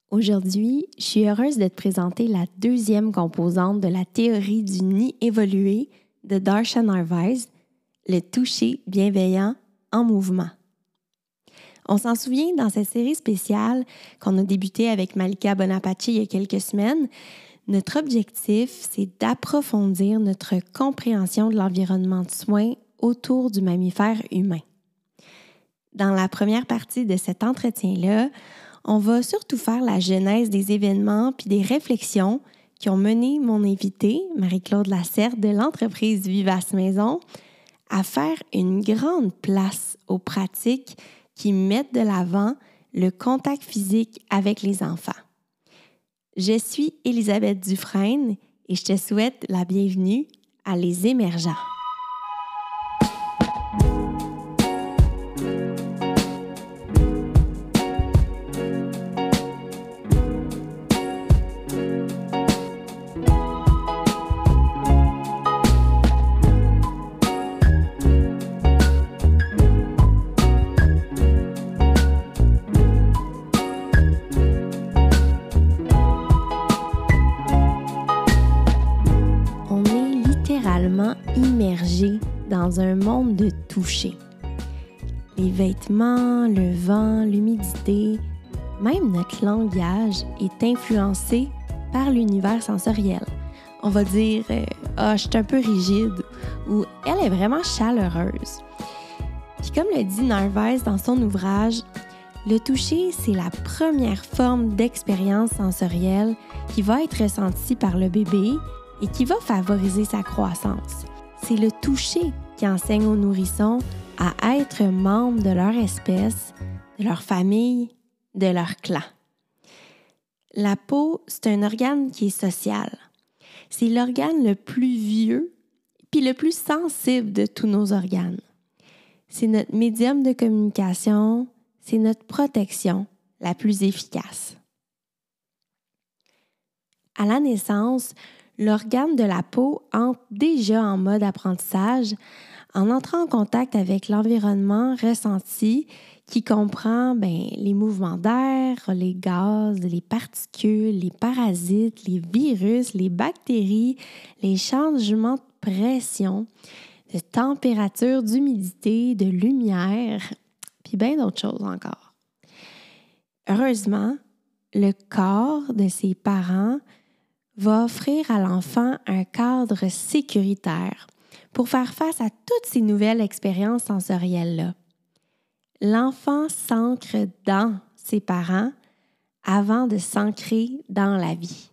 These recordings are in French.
Aujourd'hui, je suis heureuse de te présenter la deuxième composante de la théorie du nid évolué de Darshan Narvaez, le toucher bienveillant en mouvement. On s'en souvient dans cette série spéciale qu'on a débutée avec Malika Bonaparte il y a quelques semaines. Notre objectif, c'est d'approfondir notre compréhension de l'environnement de soins autour du mammifère humain. Dans la première partie de cet entretien-là, on va surtout faire la genèse des événements puis des réflexions qui ont mené mon invitée, Marie-Claude Lacerte de l'entreprise Vivace Maison, à faire une grande place aux pratiques qui mettent de l'avant le contact physique avec les enfants. Je suis Élisabeth Dufresne et je te souhaite la bienvenue à Les Émergents. Immergé dans un monde de toucher. Les vêtements, le vent, l'humidité, même notre langage est influencé par l'univers sensoriel. On va dire « Ah, je suis un peu rigide » ou « Elle est vraiment chaleureuse ». Puis comme le dit Narvaez dans son ouvrage, le toucher, c'est la première forme d'expérience sensorielle qui va être ressentie par le bébé et qui va favoriser sa croissance. C'est le toucher qui enseigne aux nourrissons à être membres de leur espèce, de leur famille, de leur clan. La peau, c'est un organe qui est social. C'est l'organe le plus vieux puis le plus sensible de tous nos organes. C'est notre médium de communication, c'est notre protection la plus efficace. À la naissance, l'organe de la peau entre déjà en mode apprentissage en entrant en contact avec l'environnement ressenti qui comprend les mouvements d'air, les gaz, les particules, les parasites, les virus, les bactéries, les changements de pression, de température, d'humidité, de lumière, puis bien d'autres choses encore. Heureusement, le corps de ses parents va offrir à l'enfant un cadre sécuritaire pour faire face à toutes ces nouvelles expériences sensorielles-là. L'enfant s'ancre dans ses parents avant de s'ancrer dans la vie.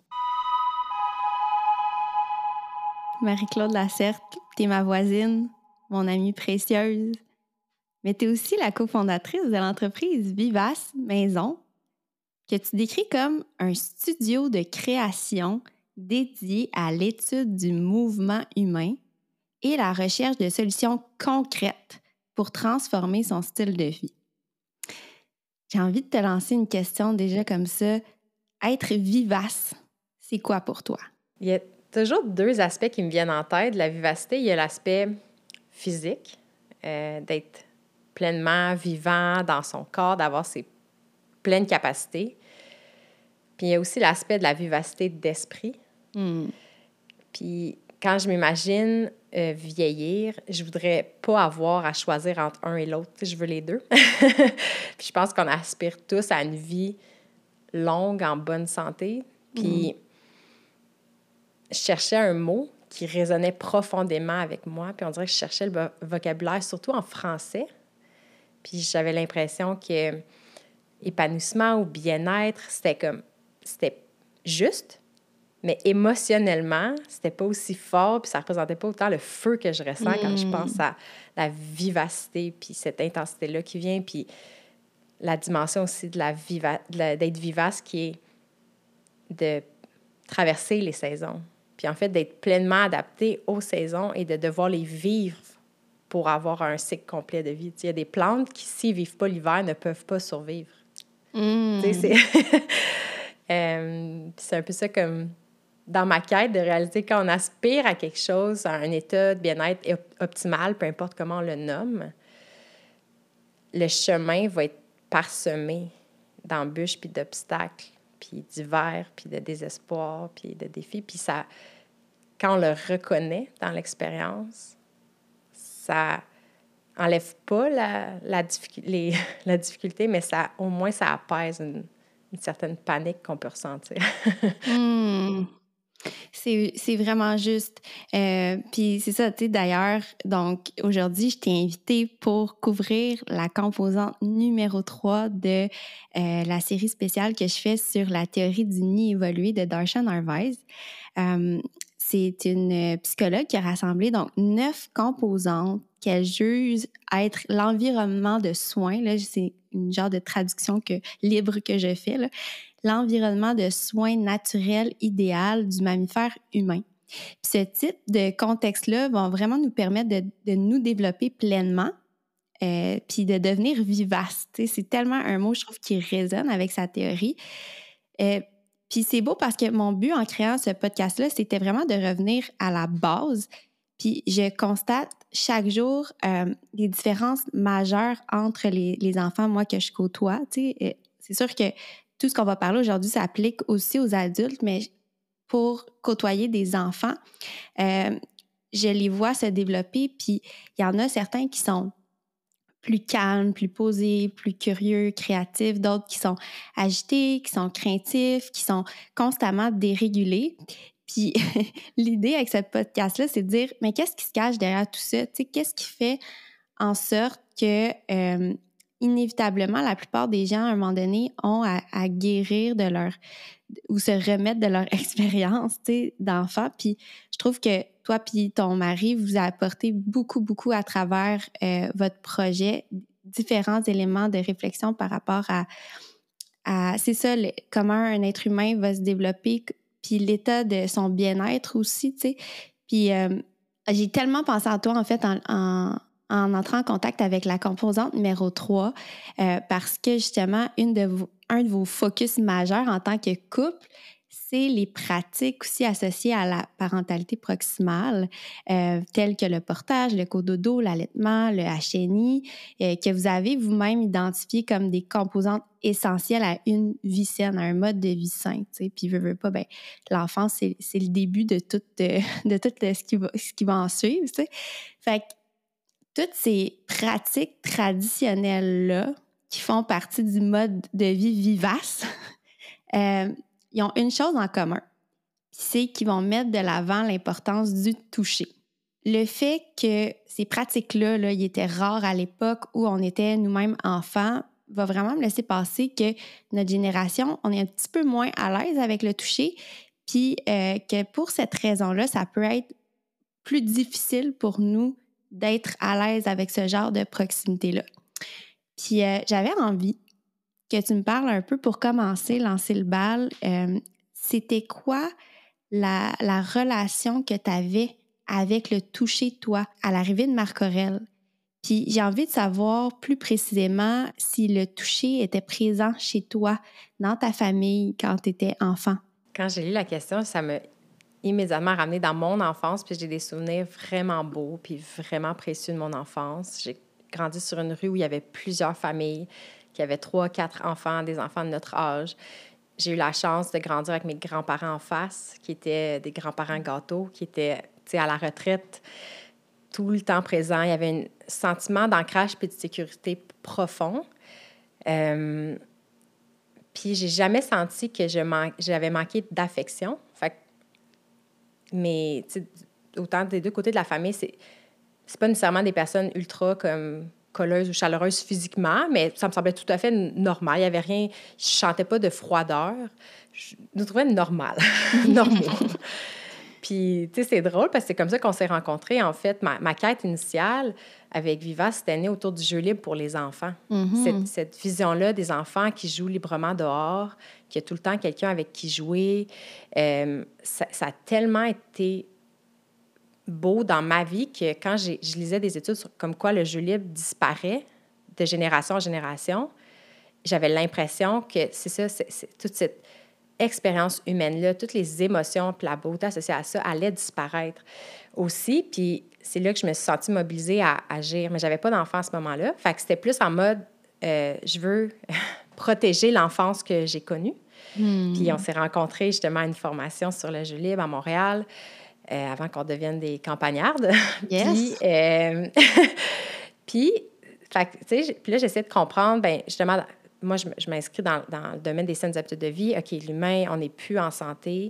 Marie-Claude Lacerte, t'es ma voisine, mon amie précieuse, mais t'es aussi la cofondatrice de l'entreprise Vivace Maison, que tu décris comme un studio de création dédié à l'étude du mouvement humain et la recherche de solutions concrètes pour transformer son style de vie. J'ai envie de te lancer une question déjà comme ça. Être vivace, c'est quoi pour toi? Il y a toujours deux aspects qui me viennent en tête de la vivacité. Il y a l'aspect physique, d'être pleinement vivant dans son corps, d'avoir ses pleines capacités. Puis il y a aussi l'aspect de la vivacité d'esprit. Puis quand je m'imagine vieillir, je voudrais pas avoir à choisir entre un et l'autre. Je veux les deux. Puis je pense qu'on aspire tous à une vie longue, en bonne santé. Puis je cherchais un mot qui résonnait profondément avec moi. Puis on dirait que je cherchais le vocabulaire, surtout en français. Puis j'avais l'impression que épanouissement ou bien-être, c'était juste, mais émotionnellement, c'était pas aussi fort, puis ça représentait pas autant le feu que je ressens quand je pense à la vivacité, puis cette intensité-là qui vient, puis la dimension aussi de d'être vivace qui est de traverser les saisons, puis en fait d'être pleinement adapté aux saisons et de devoir les vivre pour avoir un cycle complet de vie. Il y a des plantes qui, s'ils ne vivent pas l'hiver, ne peuvent pas survivre. C'est un peu ça comme dans ma quête de réaliser quand on aspire à quelque chose, à un état de bien-être optimal, peu importe comment on le nomme, le chemin va être parsemé d'embûches puis d'obstacles. puis d'hiver, puis de désespoir, puis de défis. Puis ça, quand on le reconnaît dans l'expérience, ça enlève pas la difficulté, mais ça, au moins, ça apaise une certaine panique qu'on peut ressentir. C'est vraiment juste. Puis c'est ça, tu sais, d'ailleurs, donc aujourd'hui, je t'ai invité pour couvrir la composante numéro 3 de la série spéciale que je fais sur la théorie du nid évolué de Darshan Harvais. C'est une psychologue qui a rassemblé donc 9 composantes qu'elle juge être l'environnement de soins. Là, c'est une genre de traduction libre que je fais, là. L'environnement de soins naturels idéal du mammifère humain. Puis ce type de contexte-là va vraiment nous permettre de nous développer pleinement puis de devenir vivace. Tu sais, c'est tellement un mot, je trouve, qui résonne avec sa théorie. Puis c'est beau parce que mon but en créant ce podcast-là, c'était vraiment de revenir à la base. Puis je constate chaque jour les différences majeures entre les enfants, moi, que je côtoie. Tu sais, c'est sûr que tout ce qu'on va parler aujourd'hui s'applique aussi aux adultes, mais pour côtoyer des enfants, je les vois se développer, puis il y en a certains qui sont plus calmes, plus posés, plus curieux, créatifs, d'autres qui sont agités, qui sont craintifs, qui sont constamment dérégulés. Puis l'idée avec ce podcast-là, c'est de dire, mais qu'est-ce qui se cache derrière tout ça? Tu sais, qu'est-ce qui fait en sorte que inévitablement, la plupart des gens, à un moment donné, ont à guérir de leur ou se remettre de leur expérience, tu sais, d'enfant. Puis je trouve que toi puis ton mari, vous apportez beaucoup, beaucoup à travers votre projet, différents éléments de réflexion par rapport à c'est ça, comment un être humain va se développer, puis l'état de son bien-être aussi, tu sais. Puis j'ai tellement pensé à toi, en fait, en entrant en contact avec la composante numéro 3, parce que justement, un de vos focus majeurs en tant que couple, c'est les pratiques aussi associées à la parentalité proximale, telles que le portage, le cododo, l'allaitement, le HNI, que vous avez vous-même identifié comme des composantes essentielles à une vie saine, à un mode de vie sain. Puis, veux pas, ben, l'enfance, c'est le début de tout, ce qui va en suivre. T'sais. Fait que toutes ces pratiques traditionnelles-là, qui font partie du mode de vie vivace, ils ont une chose en commun, c'est qu'ils vont mettre de l'avant l'importance du toucher. Le fait que ces pratiques-là, ils étaient rares à l'époque où on était nous-mêmes enfants, va vraiment me laisser penser que notre génération, on est un petit peu moins à l'aise avec le toucher, puis que pour cette raison-là, ça peut être plus difficile pour nous d'être à l'aise avec ce genre de proximité-là. Puis j'avais envie que tu me parles un peu pour commencer, lancer le bal. C'était quoi la relation que tu avais avec le toucher, toi, à l'arrivée de Marc Aurèle? Puis j'ai envie de savoir plus précisément si le toucher était présent chez toi, dans ta famille, quand tu étais enfant. Quand j'ai lu la question, ça m'a immédiatement ramenée dans mon enfance, puis j'ai des souvenirs vraiment beaux, puis vraiment précieux de mon enfance. J'ai grandi sur une rue où il y avait plusieurs familles, qui avaient 3, 4 enfants, des enfants de notre âge. J'ai eu la chance de grandir avec mes grands-parents en face, qui étaient des grands-parents gâteaux, qui étaient, tu sais, à la retraite, tout le temps présents. Il y avait un sentiment d'ancrage et de sécurité profond. Puis j'ai jamais senti que j'avais manqué d'affection. Fait que, mais autant des deux côtés de la famille, c'est pas nécessairement des personnes ultra comme colleuses ou chaleureuses physiquement, mais ça me semblait tout à fait normal. Il y avait rien, je sentais pas de froideur. Je nous trouvais normal, normaux. Puis, tu sais, c'est drôle parce que c'est comme ça qu'on s'est rencontrés. En fait, ma quête initiale avec Vivace, c'était né autour du jeu libre pour les enfants. Mm-hmm. Cette vision-là des enfants qui jouent librement dehors, qui a tout le temps quelqu'un avec qui jouer, ça a tellement été beau dans ma vie que quand je lisais des études sur comme quoi le jeu libre disparaît de génération en génération, j'avais l'impression que c'est ça, c'est toute cette expérience humaine-là, toutes les émotions puis la beauté associée à ça allaient disparaître aussi. Puis c'est là que je me suis sentie mobilisée à agir. Mais j'avais pas d'enfant à ce moment-là. Fait que c'était plus en mode, je veux protéger l'enfance que j'ai connue. Puis on s'est rencontrés justement à une formation sur le jeu libre à Montréal avant qu'on devienne des campagnardes. Yes. Puis, fait que, tu sais, puis là, j'essaie de comprendre, bien, justement, moi, je m'inscris dans le domaine des saines habitudes de vie. OK, l'humain, on n'est plus en santé.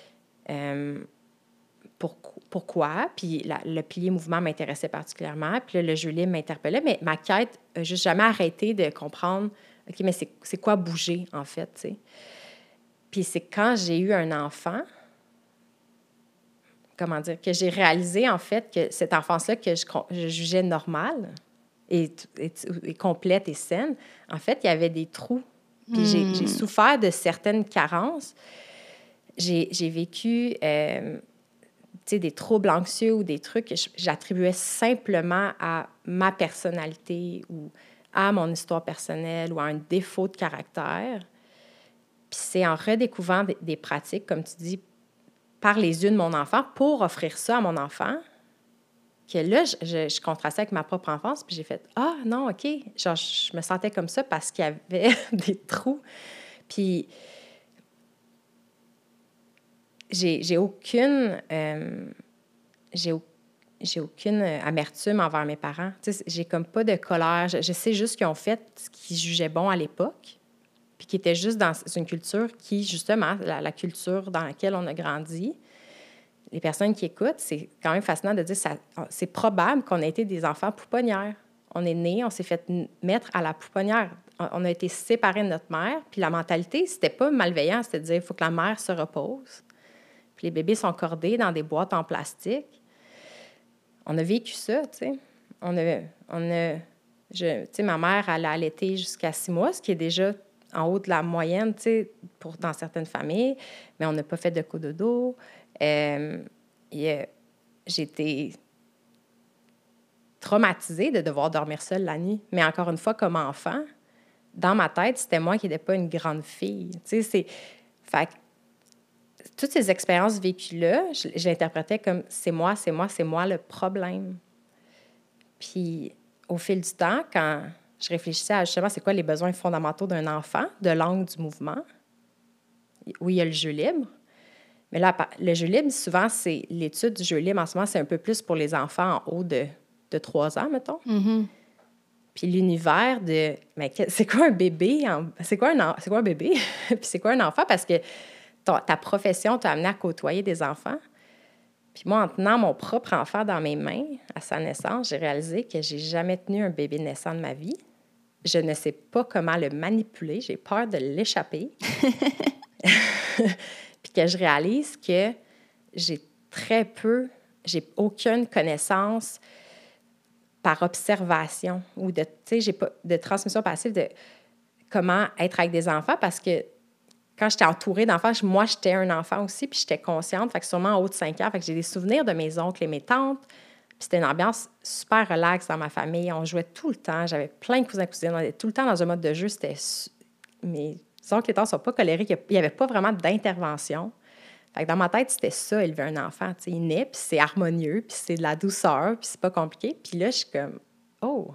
Pourquoi? Puis le pilier mouvement m'intéressait particulièrement. Puis là, le jeu libre m'interpellait. Mais ma quête n'a juste jamais arrêté de comprendre, OK, mais c'est quoi bouger, en fait, tu sais? Puis c'est quand j'ai eu un enfant, comment dire, que j'ai réalisé, en fait, que cette enfance-là que je jugeais normale et complète et saine, en fait, il y avait des trous. Puis j'ai souffert de certaines carences. J'ai vécu, des troubles anxieux ou des trucs que j'attribuais simplement à ma personnalité ou à mon histoire personnelle ou à un défaut de caractère. Puis c'est en redécouvrant des pratiques, comme tu dis, par les yeux de mon enfant, pour offrir ça à mon enfant, que là, je contrastais avec ma propre enfance, puis j'ai fait « Ah, non, OK! » Genre, je me sentais comme ça parce qu'il y avait des trous. Puis j'ai aucune amertume envers mes parents. Tu sais, j'ai comme pas de colère. Je sais juste qu'ils ont fait ce qu'ils jugeaient bon à l'époque, puis qui était juste dans une culture qui, justement, la culture dans laquelle on a grandi. Les personnes qui écoutent, c'est quand même fascinant de dire c'est probable qu'on ait été des enfants pouponnières. On est nés, on s'est fait mettre à la pouponnière. On a été séparés de notre mère, puis la mentalité, c'était pas malveillant, c'était de dire il faut que la mère se repose. Puis les bébés sont cordés dans des boîtes en plastique. On a vécu ça, tu sais. Tu sais, ma mère, elle a allaité jusqu'à 6 mois, ce qui est déjà en haut de la moyenne, tu sais, dans certaines familles, mais on n'a pas fait de cododo. J'ai été traumatisée de devoir dormir seule la nuit. Mais encore une fois, comme enfant, dans ma tête, c'était moi qui n'étais pas une grande fille. Tu sais, fait que toutes ces expériences vécues-là, je l'interprétais comme c'est moi le problème. Puis, au fil du temps, quand je réfléchissais à justement c'est quoi les besoins fondamentaux d'un enfant, de l'angle du mouvement, où il y a le jeu libre. Mais là, le jeu libre, souvent, c'est l'étude du jeu libre. En ce moment, c'est un peu plus pour les enfants en haut de 3 ans, mettons. Mm-hmm. Puis l'univers de... Mais c'est quoi un bébé? C'est quoi un bébé? Puis c'est quoi un enfant? Parce que ta profession t'a amené à côtoyer des enfants. Puis moi, en tenant mon propre enfant dans mes mains à sa naissance, j'ai réalisé que j'ai jamais tenu un bébé naissant de ma vie. Je ne sais pas comment le manipuler. J'ai peur de l'échapper. Puis que je réalise que j'ai aucune connaissance par observation ou j'ai pas de transmission passive de comment être avec des enfants parce que quand j'étais entourée d'enfants, moi, j'étais un enfant aussi, puis j'étais consciente, fait que sûrement en haut de 5 ans, fait que j'ai des souvenirs de mes oncles et mes tantes, puis c'était une ambiance super relaxe dans ma famille. On jouait tout le temps, j'avais plein de cousins et cousines, on était tout le temps dans un mode de jeu, mes oncles et tantes ne sont pas colériques, il n'y avait pas vraiment d'intervention. Fait que dans ma tête, c'était ça, élever un enfant, tu sais, il naît, puis c'est harmonieux, puis c'est de la douceur, puis c'est pas compliqué. Puis là, je suis comme, oh!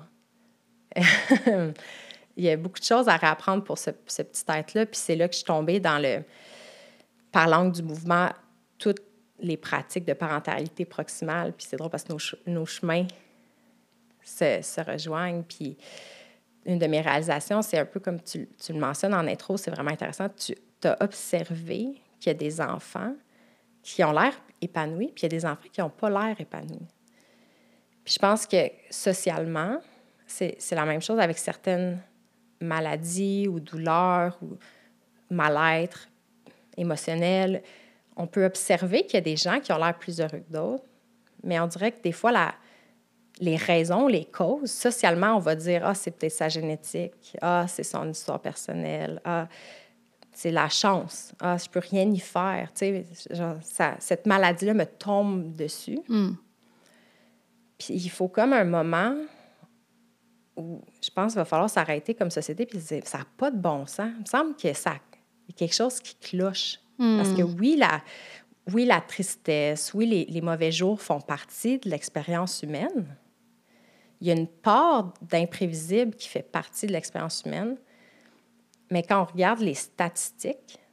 Il y a beaucoup de choses à réapprendre pour ce petit être-là, puis c'est là que je suis tombée par l'angle du mouvement, toutes les pratiques de parentalité proximale, puis c'est drôle parce que nos chemins se rejoignent, puis une de mes réalisations, c'est un peu comme tu le mentionnes en intro, c'est vraiment intéressant, tu as observé qu'il y a des enfants qui ont l'air épanouis, puis il y a des enfants qui n'ont pas l'air épanouis. Puis je pense que socialement, c'est la même chose avec certaines maladies ou douleurs ou mal-être émotionnel. On peut observer qu'il y a des gens qui ont l'air plus heureux que d'autres, mais on dirait que des fois, les raisons, les causes, socialement, on va dire « Ah, c'est peut-être sa génétique. Ah, c'est son histoire personnelle. Ah, c'est la chance. Ah, je peux rien y faire. » Tu sais, genre, cette maladie-là me tombe dessus. Mm. Puis il faut comme un moment où je pense qu'il va falloir s'arrêter comme société puis se dire « Ça n'a pas de bon sens. » Il me semble qu'il y a quelque chose qui cloche. Mm. Parce que oui, la tristesse, oui, les mauvais jours font partie de l'expérience humaine. Il y a une part d'imprévisible qui fait partie de l'expérience humaine. Mais quand on regarde les statistiques,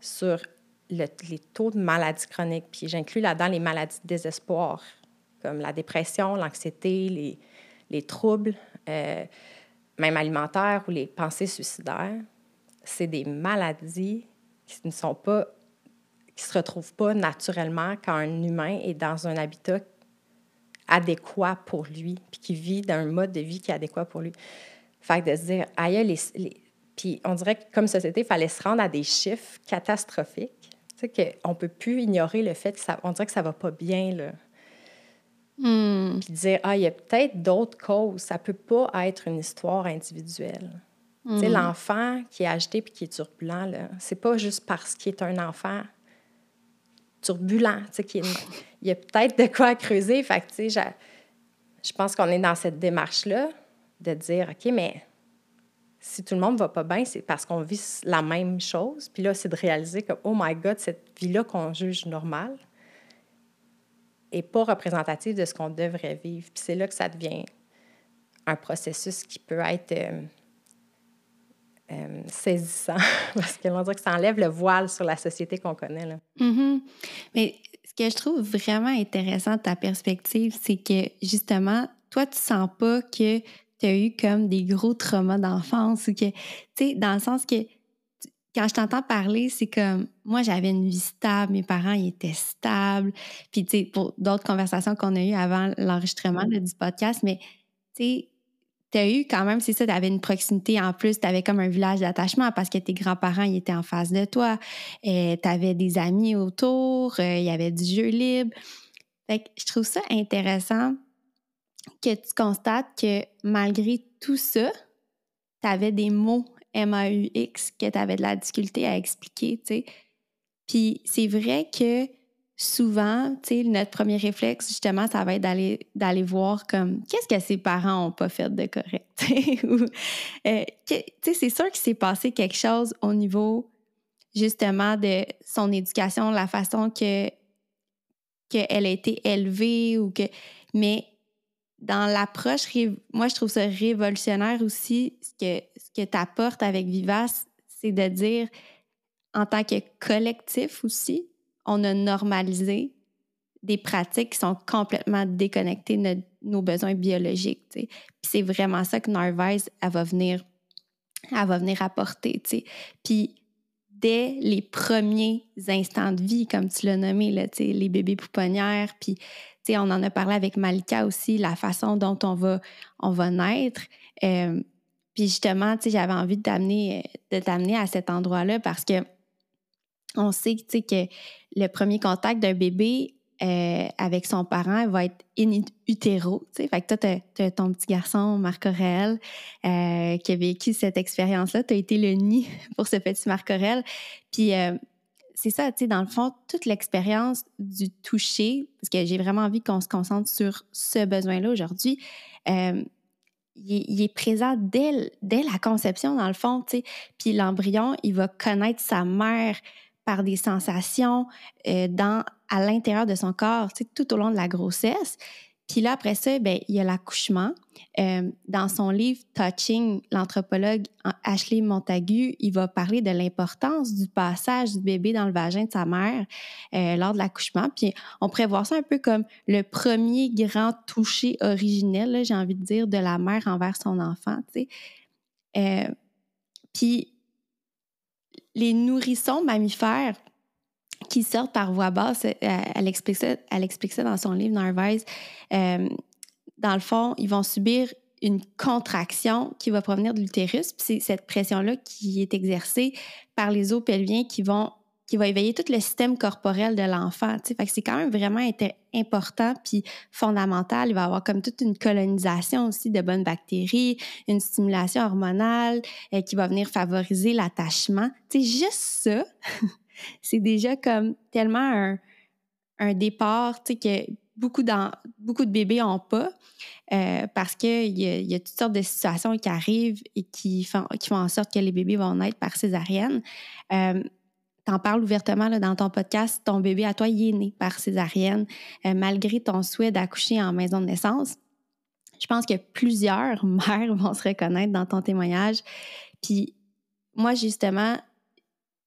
sur les taux de maladies chroniques. Puis j'inclus là-dedans les maladies de désespoir, comme la dépression, l'anxiété, les troubles, même alimentaires ou les pensées suicidaires. C'est des maladies qui ne sont pas, qui se retrouvent pas naturellement quand un humain est dans un habitat adéquat pour lui, puis qui vit dans un mode de vie qui est adéquat pour lui. Fait que de se dire, aïe, puis on dirait que comme société, il fallait se rendre à des chiffres catastrophiques. Tu sais, qu'on ne peut plus ignorer le fait qu'on dirait que ça ne va pas bien, là. Puis dire, il y a peut-être d'autres causes. Ça ne peut pas être une histoire individuelle. Tu sais, l'enfant qui est agité puis qui est turbulent, là, c'est pas juste parce qu'il est un enfant turbulent. Tu sais, il y a peut-être de quoi creuser. Fait que, tu sais, je pense qu'on est dans cette démarche-là de dire, OK, mais si tout le monde ne va pas bien, c'est parce qu'on vit la même chose. Puis là, c'est de réaliser que, oh my God, cette vie-là qu'on juge normale n'est pas représentative de ce qu'on devrait vivre. Puis c'est là que ça devient un processus qui peut être saisissant, parce qu'on dirait que ça enlève le voile sur la société qu'on connaît, là. Mais ce que je trouve vraiment intéressant de ta perspective, c'est que, justement, toi, tu sens pas que tu as eu comme des gros traumas d'enfance ou que, tu sais, dans le sens que quand je t'entends parler, c'est comme, moi, j'avais une vie stable, mes parents, ils étaient stables. Puis, tu sais, pour d'autres conversations qu'on a eues avant l'enregistrement du podcast, mais, tu sais, tu as eu quand même, c'est ça, tu avais une proximité en plus, tu avais comme un village d'attachement parce que tes grands-parents, ils étaient en face de toi. Tu avais des amis autour, il y avait du jeu libre. Fait que je trouve ça intéressant que tu constates que malgré tout ça, tu avais des mots MAUX que tu avais de la difficulté à expliquer, tu sais. Puis c'est vrai que souvent, tu sais, notre premier réflexe, justement, ça va être d'aller voir comme qu'est-ce que ses parents n'ont pas fait de correct. Ou, tu sais, c'est sûr qu'il s'est passé quelque chose au niveau, justement, de son éducation, la façon qu'elle a été élevée ou que... Mais dans l'approche, moi, je trouve ça révolutionnaire aussi, ce que tu apportes avec Vivace, c'est de dire, en tant que collectif aussi, on a normalisé des pratiques qui sont complètement déconnectées de nos besoins biologiques. T'sais. Puis c'est vraiment ça que Narvaez, elle va venir apporter. T'sais. Puis dès les premiers instants de vie, comme tu l'as nommé, là, les bébés pouponnières, puis on en a parlé avec Malika aussi, la façon dont on va naître. Puis justement, j'avais envie de t'amener à cet endroit-là parce que on sait que le premier contact d'un bébé avec son parent va être in utero. Fait que toi, tu as ton petit garçon, Marc-Aurèle, qui a vécu cette expérience-là. Tu as été le nid pour ce petit Marc-Aurèle. Puis c'est ça, dans le fond, toute l'expérience du toucher, parce que j'ai vraiment envie qu'on se concentre sur ce besoin-là aujourd'hui, il est présent dès la conception, dans le fond. Puis l'embryon, il va connaître sa mère par des sensations à l'intérieur de son corps, tout au long de la grossesse. Puis là, après ça, il y a l'accouchement. Dans son livre « Touching », l'anthropologue Ashley Montagu, il va parler de l'importance du passage du bébé dans le vagin de sa mère lors de l'accouchement. Puis on pourrait voir ça un peu comme le premier grand toucher originel, là, j'ai envie de dire, de la mère envers son enfant. Puis les nourrissons mammifères qui sortent par voie basse, elle explique ça dans son livre, Narvaez. Dans le fond, ils vont subir une contraction qui va provenir de l'utérus. Puis c'est cette pression-là qui est exercée par les os pelviens qui va éveiller tout le système corporel de l'enfant. Fait que c'est quand même vraiment important puis fondamental. Il va y avoir comme toute une colonisation aussi de bonnes bactéries, une stimulation hormonale qui va venir favoriser l'attachement. Juste ça, c'est déjà comme tellement un départ que beaucoup de bébés n'ont pas parce qu'il y a toutes sortes de situations qui arrivent et qui font en sorte que les bébés vont naître par césarienne. T'en parles ouvertement là, dans ton podcast, ton bébé à toi, il est né par césarienne malgré ton souhait d'accoucher en maison de naissance. Je pense que plusieurs mères vont se reconnaître dans ton témoignage. Puis moi, justement,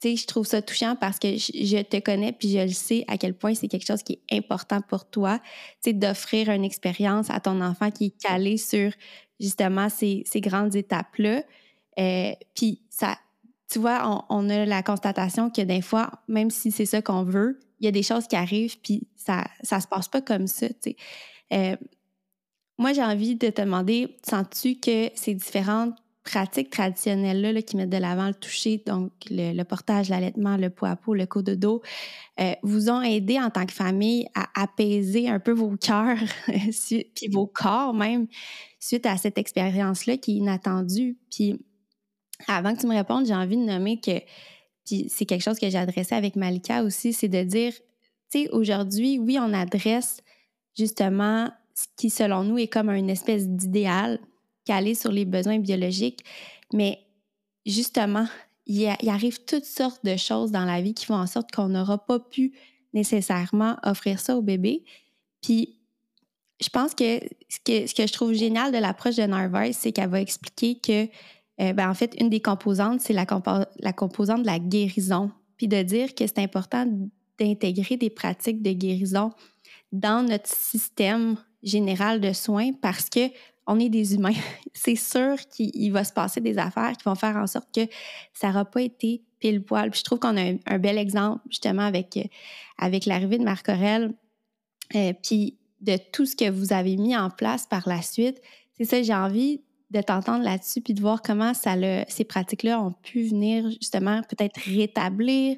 tu sais, je trouve ça touchant parce que je te connais puis je le sais à quel point c'est quelque chose qui est important pour toi, tu sais, d'offrir une expérience à ton enfant qui est calé sur, justement, ces grandes étapes-là. Puis ça, tu vois, on a la constatation que des fois, même si c'est ça qu'on veut, il y a des choses qui arrivent puis ça se passe pas comme ça, tu sais. Euh, Moi, j'ai envie de te demander, sens-tu que ces différentes pratiques traditionnelles-là là, qui mettent de l'avant le toucher, donc le portage, l'allaitement, le pot à pot, le cododo, vous ont aidé en tant que famille à apaiser un peu vos cœurs, puis vos corps même, suite à cette expérience-là qui est inattendue? Puis avant que tu me répondes, j'ai envie de nommer que, puis c'est quelque chose que j'ai adressé avec Malika aussi, c'est de dire, tu sais, aujourd'hui, oui, on adresse justement ce qui, selon nous, est comme une espèce d'idéal calé sur les besoins biologiques, mais justement, il arrive toutes sortes de choses dans la vie qui font en sorte qu'on n'aura pas pu nécessairement offrir ça au bébé. Puis, je pense que ce que je trouve génial de l'approche de Narvaez, c'est qu'elle va expliquer que, en fait, une des composantes, c'est la composante de la guérison. Puis de dire que c'est important d'intégrer des pratiques de guérison dans notre système général de soins parce que on est des humains. C'est sûr qu'il va se passer des affaires qui vont faire en sorte que ça n'aura pas été pile poil. Puis je trouve qu'on a un bel exemple justement avec l'arrivée de Marc Aurèle, puis de tout ce que vous avez mis en place par la suite. C'est ça, j'ai envie de t'entendre là-dessus puis de voir comment ces pratiques-là ont pu venir justement peut-être rétablir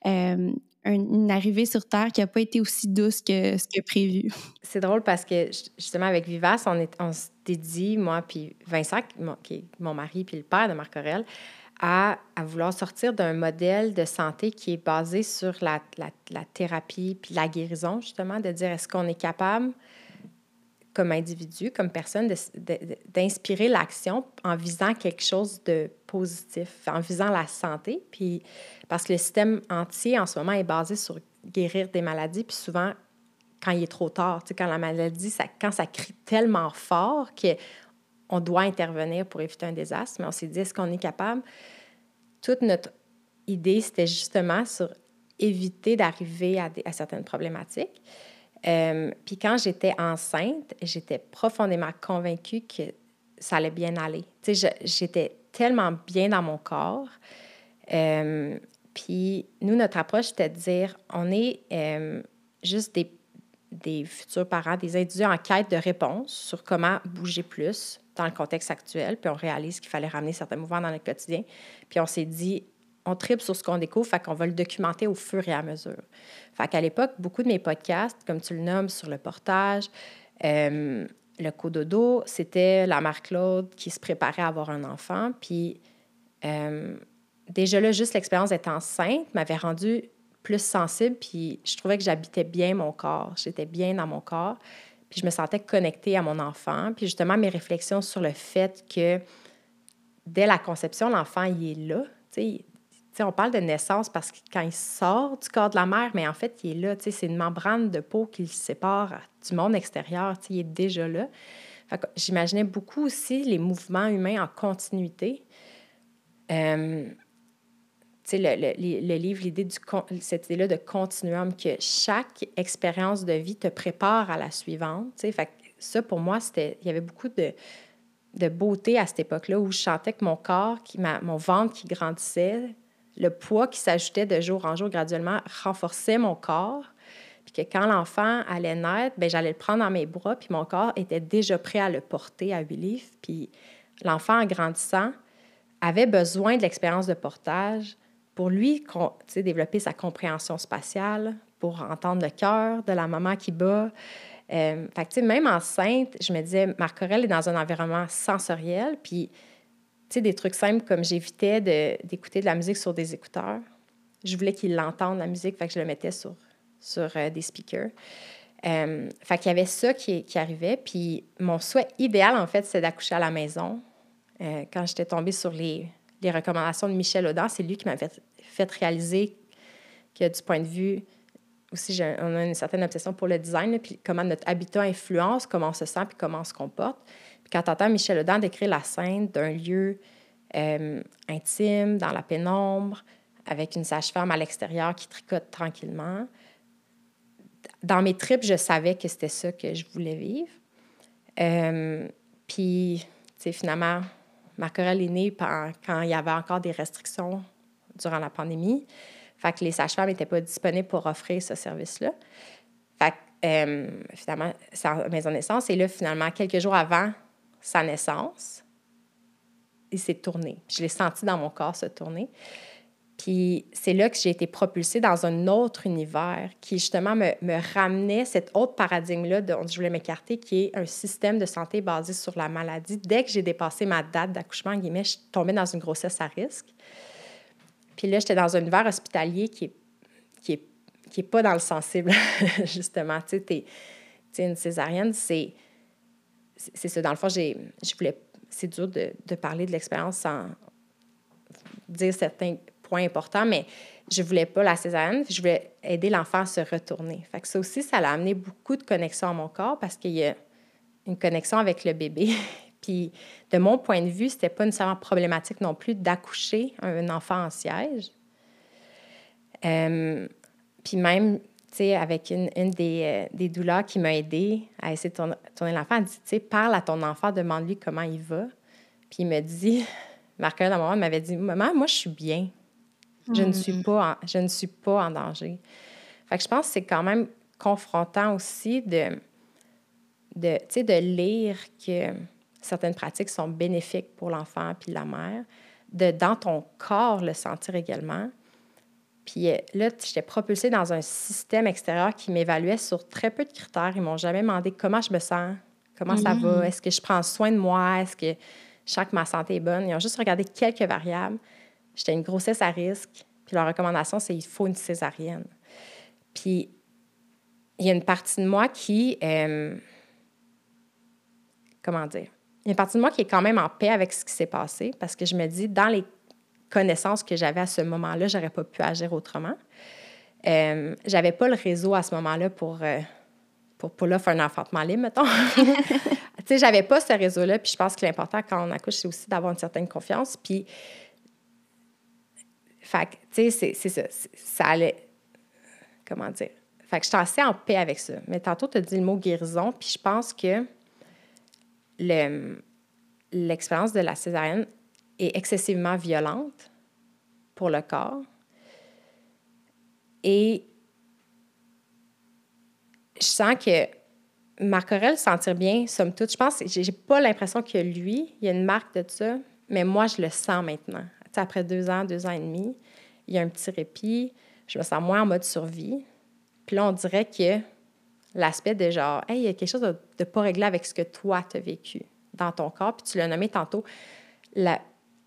une arrivée sur Terre qui n'a pas été aussi douce que ce que prévu. C'est drôle parce que, justement, avec Vivace, on s'était dit, moi puis Vincent, qui est mon mari puis le père de Marc Aurèle, à vouloir sortir d'un modèle de santé qui est basé sur la thérapie puis la guérison, justement, de dire est-ce qu'on est capable, comme individu, comme personne, d'inspirer l'action en visant quelque chose de positif, en visant la santé. Puis, parce que le système entier, en ce moment, est basé sur guérir des maladies, puis souvent, quand il est trop tard, tu sais, quand la maladie, quand ça crie tellement fort qu'on doit intervenir pour éviter un désastre, mais on s'est dit, est-ce qu'on est capable? Toute notre idée, c'était justement sur éviter d'arriver à certaines problématiques. Puis quand j'étais enceinte, j'étais profondément convaincue que ça allait bien aller. Tu sais, j'étais tellement bien dans mon corps. Puis nous, notre approche, c'était de dire, on est juste des futurs parents, des individus en quête de réponse sur comment bouger plus dans le contexte actuel. Puis on réalise qu'il fallait ramener certains mouvements dans notre quotidien. Puis on s'est dit, on tripe sur ce qu'on découvre, fait qu'on va le documenter au fur et à mesure. Fait qu'à l'époque, beaucoup de mes podcasts, comme tu le nommes, sur le portage, le cododo, c'était la mère Claude qui se préparait à avoir un enfant. Puis déjà là, juste l'expérience d'être enceinte m'avait rendue plus sensible, puis je trouvais que j'habitais bien mon corps. J'étais bien dans mon corps, puis je me sentais connectée à mon enfant. Puis justement, mes réflexions sur le fait que dès la conception, l'enfant, il est là. Tu sais, on parle de naissance parce que quand il sort du corps de la mère, mais en fait, il est là. Tu sais, c'est une membrane de peau qui le sépare du monde extérieur. Tu sais, il est déjà là. Fait que j'imaginais beaucoup aussi les mouvements humains en continuité. Tu sais, le livre, cette idée-là de continuum, que chaque expérience de vie te prépare à la suivante. Tu sais, fait que ça, pour moi, il y avait beaucoup de beauté à cette époque-là où je sentais que mon corps, mon ventre qui grandissait, le poids qui s'ajoutait de jour en jour graduellement renforçait mon corps. Puis que quand l'enfant allait naître, bien, j'allais le prendre dans mes bras, puis mon corps était déjà prêt à le porter à 8 livres. Puis l'enfant, en grandissant, avait besoin de l'expérience de portage pour lui, tu sais, développer sa compréhension spatiale, pour entendre le cœur de la maman qui bat. Fait que, tu sais, même enceinte, je me disais, Marc Aurèle est dans un environnement sensoriel, puis, tu sais, des trucs simples comme j'évitais d'écouter de la musique sur des écouteurs. Je voulais qu'il l'entende, la musique, fait que je le mettais sur des speakers. Fait qu'il y avait ça qui arrivait, puis mon souhait idéal, en fait, c'est d'accoucher à la maison. Quand j'étais tombée sur les recommandations de Michel Audin, c'est lui qui m'avait fait réaliser que du point de vue, aussi, on a une certaine obsession pour le design, là, puis comment notre habitat influence, comment on se sent, puis comment on se comporte. Puis quand tu entends Michel Audin décrire la scène d'un lieu intime, dans la pénombre, avec une sage-femme à l'extérieur qui tricote tranquillement. Dans mes tripes, je savais que c'était ça que je voulais vivre. Puis, tu sais, finalement, Marc-Aurèle est né quand il y avait encore des restrictions durant la pandémie. Fait que les sages-femmes n'étaient pas disponibles pour offrir ce service-là. Fait que, finalement, c'est en maison de naissance. Et là, finalement, quelques jours avant sa naissance, il s'est tourné. Je l'ai senti dans mon corps se tourner. Puis c'est là que j'ai été propulsée dans un autre univers qui, justement, me ramenait cet autre paradigme-là dont je voulais m'écarter, qui est un système de santé basé sur la maladie. Dès que j'ai dépassé ma date d'accouchement, en guillemets, je suis tombée dans une grossesse à risque. Puis là, j'étais dans un univers hospitalier qui est pas dans le sensible, justement. Tu sais, une césarienne, c'est ça. Dans le fond, c'est dur de parler de l'expérience sans dire certains points importants, mais je voulais pas la césarienne, je voulais aider l'enfant à se retourner. Fait que ça aussi, ça a amené beaucoup de connexions à mon corps parce qu'il y a une connexion avec le bébé. Puis, de mon point de vue, c'était pas nécessairement problématique non plus d'accoucher un enfant en siège. Puis même, tu sais, avec une des doulas qui m'a aidée à essayer de tourner l'enfant, elle dit, tu sais, parle à ton enfant, demande-lui comment il va. Puis il me dit, Marc-Aurèle, à un moment, m'avait dit, maman, moi, je suis bien. Je ne suis pas en danger. Fait que je pense que c'est quand même confrontant aussi de lire que certaines pratiques sont bénéfiques pour l'enfant puis la mère, de dans ton corps le sentir également. Puis là, j'étais propulsée dans un système extérieur qui m'évaluait sur très peu de critères. Ils m'ont jamais demandé comment je me sens, comment ça va, est-ce que je prends soin de moi, est-ce que je sens que ma santé est bonne. Ils ont juste regardé quelques variables. J'étais une grossesse à risque. Puis leur recommandation, c'est qu'il faut une césarienne. Puis il y a une partie de moi qui... comment dire? Il y a une partie de moi qui est quand même en paix avec ce qui s'est passé parce que je me dis, dans les connaissances que j'avais à ce moment-là, j'aurais pas pu agir autrement. J'avais pas le réseau à ce moment-là pour pull off un enfantement libre, mettons. Tu sais, j'avais pas ce réseau-là, puis je pense que l'important quand on accouche, c'est aussi d'avoir une certaine confiance, puis... Fait que, tu sais, c'est ça. Ça allait... Comment dire? Fait que j'étais assez en paix avec ça. Mais tantôt, tu as dit le mot guérison, puis je pense que l'expérience de la césarienne est excessivement violente pour le corps. Et je sens que Marc-Aurèle sentir bien, somme toute, je pense, j'ai pas l'impression que lui, il y a une marque de ça, mais moi, je le sens maintenant. Tu sais, après 2 ans et demi, il y a un petit répit, je me sens moins en mode survie. Puis là, on dirait que l'aspect de genre, hey, il y a quelque chose de pas réglé avec ce que toi, tu as vécu dans ton corps. Puis tu l'as nommé tantôt, la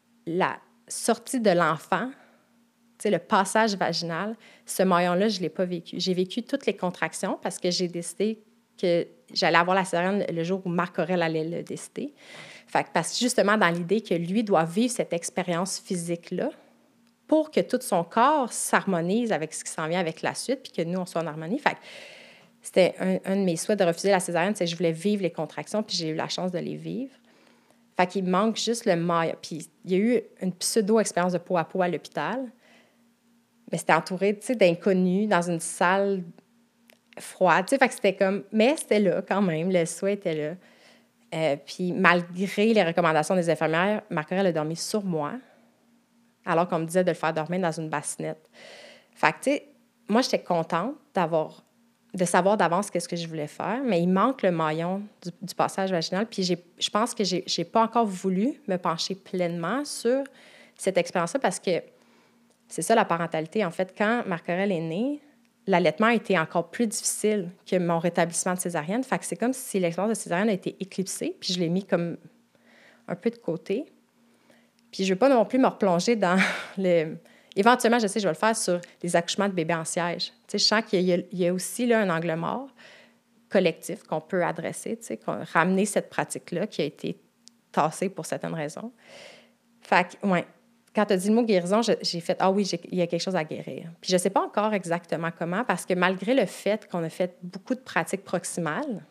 sortie de l'enfant, tu sais, le passage vaginal, ce maillon-là, je ne l'ai pas vécu. J'ai vécu toutes les contractions parce que j'ai décidé que j'allais avoir la césarienne le jour où Marc-Aurèle allait le décider. Fait que parce que justement, dans l'idée que lui doit vivre cette expérience physique-là pour que tout son corps s'harmonise avec ce qui s'en vient avec la suite, puis que nous, on soit en harmonie. Fait que c'était un de mes souhaits de refuser la césarienne, c'est que je voulais vivre les contractions, puis j'ai eu la chance de les vivre. Fait qu'il manque juste le maillon. Puis il y a eu une pseudo-expérience de peau à peau à l'hôpital, mais c'était entouré, tu sais, d'inconnus dans une salle froide, tu sais, fait que c'était comme... Mais c'était là, quand même, le souhait était là. Puis malgré les recommandations des infirmières, Marc-Aurèle a dormi sur moi, alors qu'on me disait de le faire dormir dans une bassinette. Fait que, tu sais, moi, j'étais contente de savoir d'avance qu'est-ce que je voulais faire, mais il manque le maillon du passage vaginal, puis je pense que j'ai pas encore voulu me pencher pleinement sur cette expérience-là parce que c'est ça la parentalité. En fait, quand Marc-Aurèle est né, l'allaitement a été encore plus difficile que mon rétablissement de césarienne. Fait que c'est comme si l'expérience de césarienne a été éclipsée, puis je l'ai mis comme un peu de côté. Puis je ne veux pas non plus me replonger dans le... Éventuellement, je sais, je vais le faire sur les accouchements de bébés en siège. Tu sais, je sens qu'il y a aussi là, un angle mort collectif qu'on peut adresser, tu sais, ramener cette pratique-là qui a été tassée pour certaines raisons. Fait que, ouais, quand tu as dit le mot guérison, j'ai fait « Ah oui, il y a quelque chose à guérir ». Puis je ne sais pas encore exactement comment, parce que malgré le fait qu'on a fait beaucoup de pratiques proximales,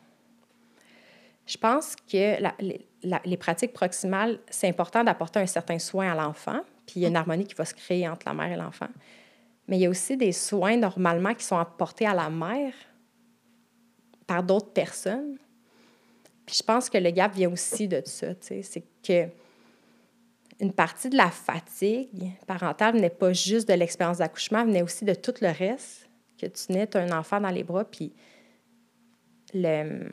je pense que les pratiques proximales, c'est important d'apporter un certain soin à l'enfant, puis il y a une harmonie qui va se créer entre la mère et l'enfant. Mais il y a aussi des soins, normalement, qui sont apportés à la mère par d'autres personnes. Puis je pense que le gap vient aussi de ça, tu sais. C'est que une partie de la fatigue parentale venait pas juste de l'expérience d'accouchement, venait aussi de tout le reste, que tu nais, tu as un enfant dans les bras, puis le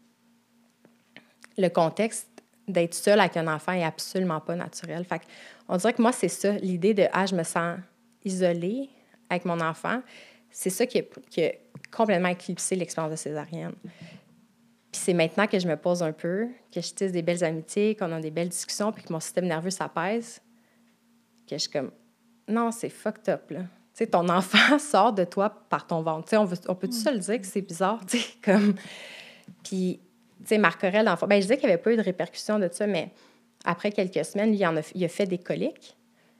contexte d'être seule avec un enfant est absolument pas naturel. Fait on dirait que moi, c'est ça, l'idée de « Ah, je me sens isolée avec mon enfant », c'est ça qui a complètement éclipsé l'expérience de césarienne. Puis c'est maintenant que je me pose un peu, que je tisse des belles amitiés, qu'on a des belles discussions, puis que mon système nerveux s'apaise, que je suis comme « Non, c'est fucked up, là. » Tu sais, ton enfant sort de toi par ton ventre. Tu sais, on peut-tu se le dire que c'est bizarre, tu sais, comme... Puis, tu sais, Marc Aurèle, je disais qu'il n'y avait pas eu de répercussions de ça, mais après quelques semaines, lui, il a fait des coliques.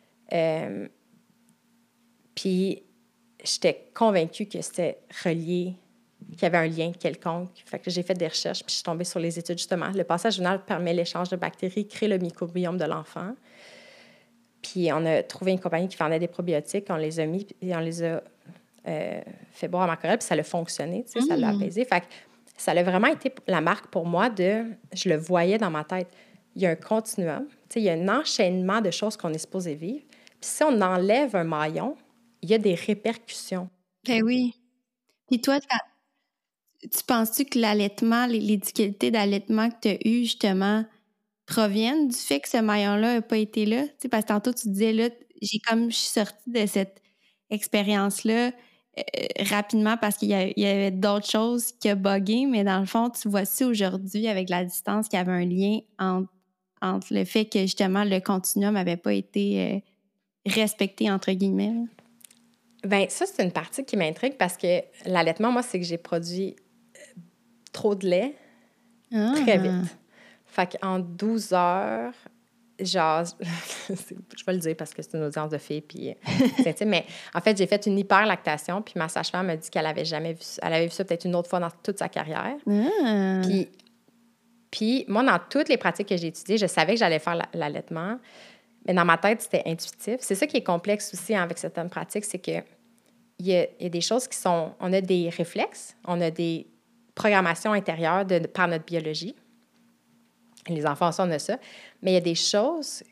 Puis, j'étais convaincue que c'était relié, qu'il y avait un lien quelconque. Fait que j'ai fait des recherches, puis je suis tombée sur les études, justement. Le passage vaginal permet l'échange de bactéries, crée le microbiome de l'enfant. Puis on a trouvé une compagnie qui vendait des probiotiques, on les a mis, et on les a fait boire à Marc Aurèle, puis ça a fonctionné, tu sais, ça l'a apaisé. Fait que ça a vraiment été la marque pour moi je le voyais dans ma tête. Il y a un continuum, tu sais, il y a un enchaînement de choses qu'on est supposé vivre. Puis si on enlève un maillon, il y a des répercussions. Ben oui. Puis toi, tu penses-tu que l'allaitement, les difficultés d'allaitement que tu as eues, justement, proviennent du fait que ce maillon-là n'a pas été là? Tu sais, parce que tantôt, tu disais, là, je suis sortie de cette expérience-là rapidement parce qu'il y avait d'autres choses qui ont buggé, mais dans le fond, tu vois-tu aujourd'hui, avec la distance, qu'il y avait un lien entre le fait que, justement, le continuum n'avait pas été respecté, entre guillemets? Bien, ça, c'est une partie qui m'intrigue parce que l'allaitement, moi, c'est que j'ai produit trop de lait très vite. Fait qu'en 12 heures, genre, je vais le dire parce que c'est une audience de filles, puis mais en fait, j'ai fait une hyperlactation, puis ma sage-femme m'a dit qu'elle avait jamais vu ça. Elle avait vu ça peut-être une autre fois dans toute sa carrière. Puis moi, dans toutes les pratiques que j'ai étudiées, je savais que j'allais faire l'allaitement, mais dans ma tête, c'était intuitif. C'est ça qui est complexe aussi avec certaines pratiques, c'est que il y a des choses qui sont... On a des réflexes, on a des programmations intérieures par notre biologie. Les enfants, ça, on a ça. Mais il y a des choses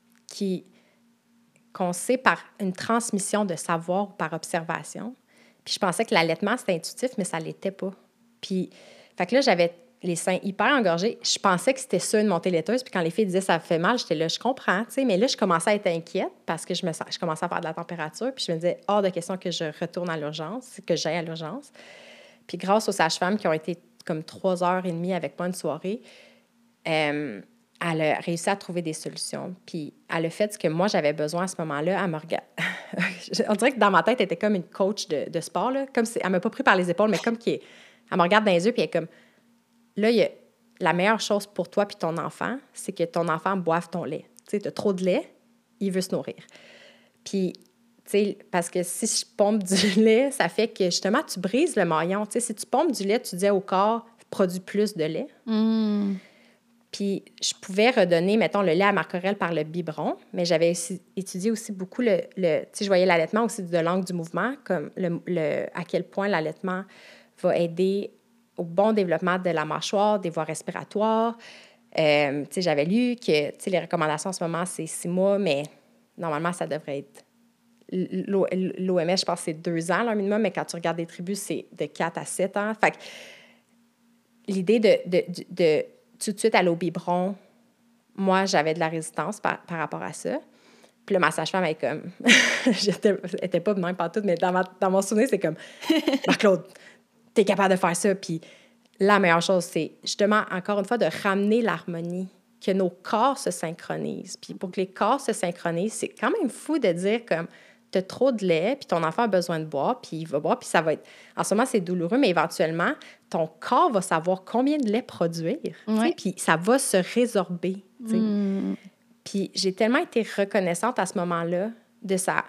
qu'on sait par une transmission de savoir ou par observation. Puis je pensais que l'allaitement, c'était intuitif, mais ça ne l'était pas. Puis, fait que là, j'avais les seins hyper engorgés. Je pensais que c'était ça, une montée laiteuse. Puis quand les filles disaient ça fait mal, j'étais là, je comprends, tu sais. Mais là, je commençais à être inquiète parce que je commençais à faire de la température. Puis je me disais, hors de question que je retourne à l'urgence, que j'aille à l'urgence. Puis grâce aux sages-femmes qui ont été comme 3h30 avec moi une soirée, elle a réussi à trouver des solutions. Puis elle a fait ce que moi, j'avais besoin à ce moment-là. Elle me regarde. On dirait que dans ma tête, elle était comme une coach de sport, là. Comme si elle ne m'a pas pris par les épaules, mais comme elle me regarde dans les yeux, puis elle est comme... Là, la meilleure chose pour toi puis ton enfant, c'est que ton enfant boive ton lait. Tu sais, tu as trop de lait, il veut se nourrir. Puis, tu sais, parce que si je pompe du lait, ça fait que, justement, tu brises le maillon. Tu sais, si tu pompes du lait, tu dis au corps, produis plus de lait. Puis, je pouvais redonner, mettons, le lait à Marc Aurèle par le biberon, mais j'avais étudié aussi beaucoup tu sais, je voyais l'allaitement aussi de l'angle du mouvement, comme à quel point l'allaitement va aider au bon développement de la mâchoire, des voies respiratoires. Tu sais, j'avais lu que, tu sais, les recommandations en ce moment, c'est 6 mois, mais normalement, ça devrait être... L'OMS, je pense, c'est 2 ans, leur minimum, mais quand tu regardes des tribus, c'est de 4 à 7 ans. Fait que l'idée de tout de suite aller au biberon, moi, j'avais de la résistance par rapport à ça. Puis là, ma sage-femme, elle est comme... Elle n'était pas de même partout, mais dans mon souvenir, c'est comme... Marc-Claude, t'es capable de faire ça. Puis la meilleure chose, c'est justement, encore une fois, de ramener l'harmonie, que nos corps se synchronisent. Puis pour que les corps se synchronisent, c'est quand même fou de dire comme, t'as trop de lait, puis ton enfant a besoin de boire, puis il va boire, puis ça va être... En ce moment, c'est douloureux, mais éventuellement, ton corps va savoir combien de lait produire, puis ça va se résorber. Puis j'ai tellement été reconnaissante à ce moment-là de sa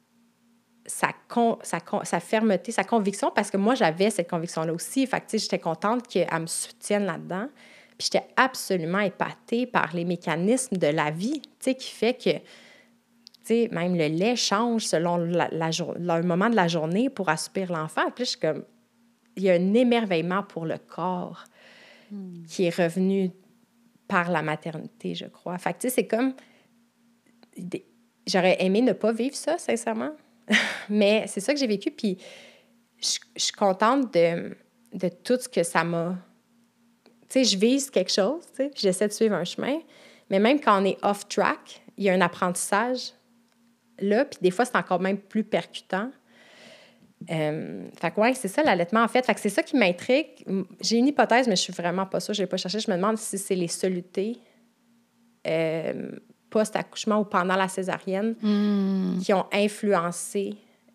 fermeté, sa conviction, parce que moi, j'avais cette conviction-là aussi. Fait que, tu sais, j'étais contente qu'elle me soutienne là-dedans. Puis j'étais absolument épatée par les mécanismes de la vie, tu sais, qui fait que, tu sais, même le lait change selon le moment de la journée pour assoupir l'enfant. Puis là, je suis comme, il y a un émerveillement pour le corps qui est revenu par la maternité, je crois. Fait que, tu sais, c'est comme... J'aurais aimé ne pas vivre ça, sincèrement. Mais c'est ça que j'ai vécu. Puis je suis contente de tout ce que ça m'a... Tu sais, je vise quelque chose, tu sais, puis j'essaie de suivre un chemin. Mais même quand on est off-track, il y a un apprentissage là, puis des fois, c'est encore même plus percutant. Fait que, ouais, c'est ça, l'allaitement, en fait. Fait que c'est ça qui m'intrigue. J'ai une hypothèse, mais je suis vraiment pas sûre. Je l'ai pas cherché. Je me demande si c'est les solutés post-accouchement ou pendant la césarienne qui ont influencé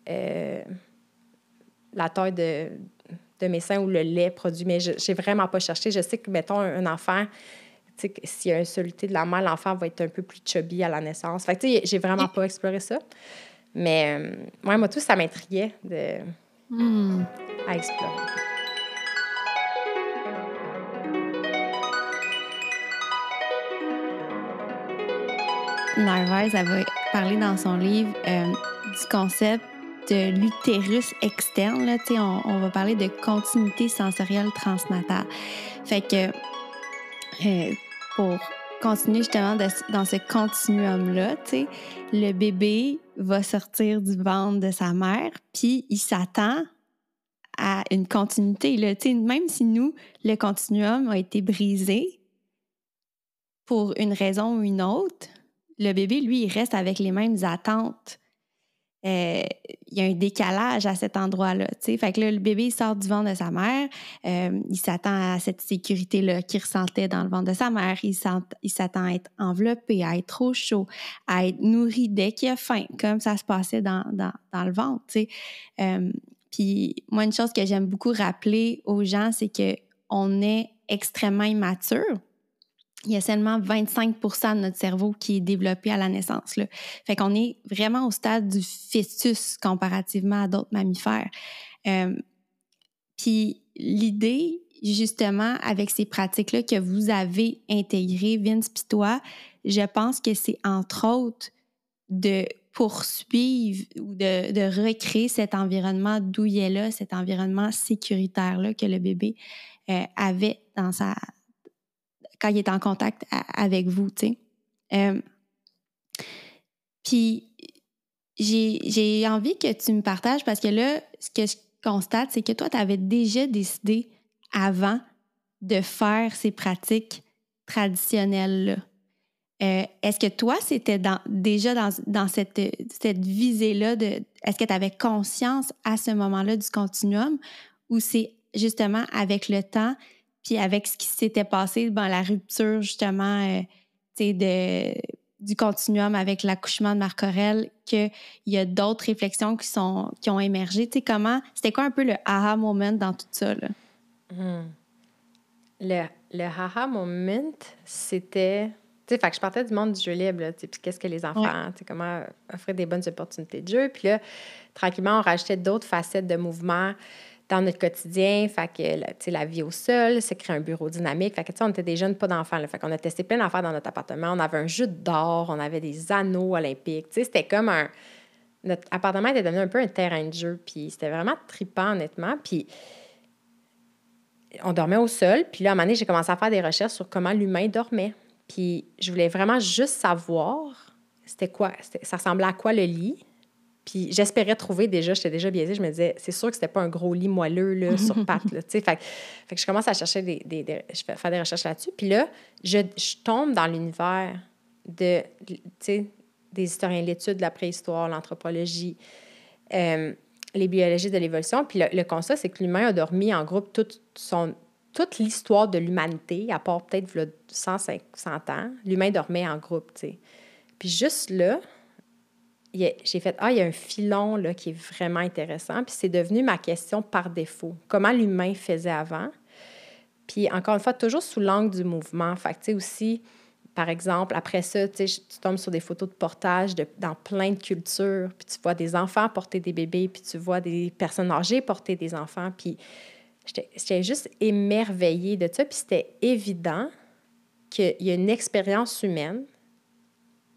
la taille de mes seins ou le lait produit. Mais j'ai vraiment pas cherché. Je sais que, mettons, un enfant, tu sais, s'il y a un soluté de la mère, l'enfant va être un peu plus chubby à la naissance. Fait que, tu sais, j'ai vraiment pas exploré ça. Mais, ouais, moi, tout ça m'intriguait à explorer. Narvaez, elle va parler dans son livre du concept de l'utérus externe. Là, on va parler de continuité sensorielle transnatale. Fait que pour continuer justement dans ce continuum-là, le bébé va sortir du ventre de sa mère, puis il s'attend à une continuité. Là, même si nous, le continuum a été brisé pour une raison ou une autre, le bébé, lui, il reste avec les mêmes attentes. Il y a un décalage à cet endroit-là. Fait que là, le bébé il sort du ventre de sa mère, il s'attend à cette sécurité-là qu'il ressentait dans le ventre de sa mère, il s'attend à être enveloppé, à être trop chaud, à être nourri dès qu'il a faim, comme ça se passait dans le ventre. Puis moi, une chose que j'aime beaucoup rappeler aux gens, c'est qu'on est extrêmement immature. Il y a seulement 25 % de notre cerveau qui est développé à la naissance. Là. Fait qu'on est vraiment au stade du fœtus comparativement à d'autres mammifères. Puis l'idée, justement, avec ces pratiques-là que vous avez intégrées, Vince pis toi, je pense que c'est entre autres de poursuivre ou de recréer cet environnement douillet-là, cet environnement sécuritaire-là que le bébé avait dans quand il est en contact avec vous, tu sais. Puis, j'ai envie que tu me partages parce que là, ce que je constate, c'est que toi, tu avais déjà décidé avant de faire ces pratiques traditionnelles-là. Est-ce que toi, c'était déjà dans cette visée-là est-ce que tu avais conscience à ce moment-là du continuum ou c'est justement avec le temps puis avec ce qui s'était passé, la rupture justement du continuum avec l'accouchement de Marc-Aurèle, qu'il y a d'autres réflexions qui ont émergé? C'était quoi un peu le aha moment dans tout ça, là? Le aha moment, c'était... Tu sais, fait que je partais du monde du jeu libre, là, puis qu'est-ce que les enfants, tu sais, comment offrir des bonnes opportunités de jeu. Puis là, tranquillement, on rajoutait d'autres facettes de mouvement dans notre quotidien. Fait que, tu sais, la vie au sol, c'est créer un bureau dynamique. Fait que, tu sais, on était des jeunes, pas d'enfants, là. Fait qu'on a testé plein d'affaires dans notre appartement. On avait un jeu d'or, on avait des anneaux olympiques. Tu sais, c'était comme notre appartement était devenu un peu un terrain de jeu. Puis c'était vraiment trippant, honnêtement. Puis on dormait au sol. Puis là, à un moment donné, j'ai commencé à faire des recherches sur comment l'humain dormait. Puis je voulais vraiment juste savoir c'était quoi, ça ressemblait à quoi le lit. Puis j'espérais trouver déjà, j'étais déjà biaisée, je me disais, c'est sûr que c'était pas un gros lit moelleux là, sur pattes. Là, fait que je commence à chercher je fais faire des recherches là-dessus. Puis là, je tombe dans l'univers des historiens de l'étude, de la préhistoire, l'anthropologie, les biologistes de l'évolution. Puis le constat, c'est que l'humain a dormi en groupe toute l'histoire de l'humanité, à part peut-être 100 ans, l'humain dormait en groupe, tu sais. Puis juste là, j'ai fait « Ah, il y a un filon là, qui est vraiment intéressant. » Puis c'est devenu ma question par défaut. Comment l'humain faisait avant? Puis encore une fois, toujours sous l'angle du mouvement. Fait que tu sais aussi, par exemple, après ça, tu tombes sur des photos de portage dans plein de cultures, puis tu vois des enfants porter des bébés, puis tu vois des personnes âgées porter des enfants, puis j'étais juste émerveillée de ça. Puis c'était évident qu'il y a une expérience humaine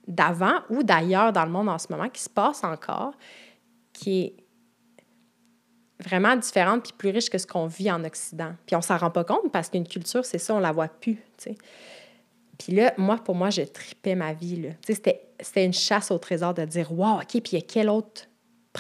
d'avant ou d'ailleurs dans le monde en ce moment qui se passe encore, qui est vraiment différente puis plus riche que ce qu'on vit en Occident. Puis on s'en rend pas compte parce qu'une culture, c'est ça, on la voit plus, tu sais. Puis là, pour moi, je tripais ma vie, là. Tu sais, c'était une chasse au trésor de dire « Wow, OK, puis il y a quelle autre pratique? »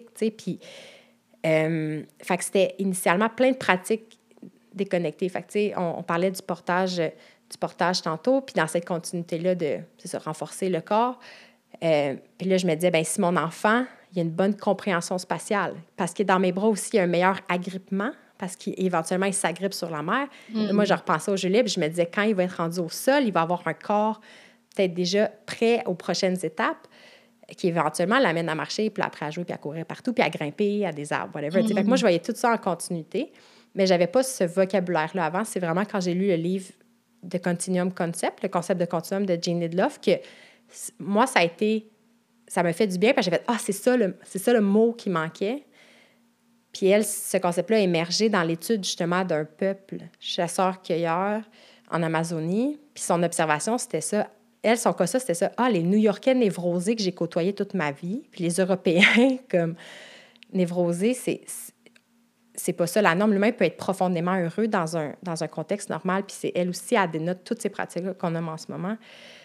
Tu sais, puis... fait que c'était initialement plein de pratiques déconnectées. Fait que, tu sais, on parlait du portage tantôt, puis dans cette continuité-là de, c'est ça, renforcer le corps. Puis là, je me disais, bien, si mon enfant, il a une bonne compréhension spatiale, parce que dans mes bras aussi, il y a un meilleur agrippement, parce qu'éventuellement, il s'agrippe sur la mer. Moi, je repensais au jeu libre, je me disais, quand il va être rendu au sol, il va avoir un corps peut-être déjà prêt aux prochaines étapes, qui éventuellement l'amène à marcher, puis après à jouer, puis à courir partout, puis à grimper à des arbres, whatever. Fait que moi, je voyais tout ça en continuité, mais je n'avais pas ce vocabulaire-là avant. C'est vraiment quand j'ai lu le livre de Continuum Concept, le concept de continuum de Jane Lidloff, que moi, ça m'a fait du bien, parce que j'ai fait « Ah, c'est ça le mot qui manquait ». Puis elle, ce concept-là a émergé dans l'étude, justement, d'un peuple chasseur-cueilleur en Amazonie. Puis son observation, c'était ça. Elle, son cas, c'était ça. Ah, les New-Yorkais névrosés que j'ai côtoyés toute ma vie, puis les Européens comme névrosés, c'est pas ça. La norme, l'humain peut être profondément heureux dans un contexte normal, puis c'est elle aussi, elle dénote toutes ces pratiques-là qu'on nomme en ce moment.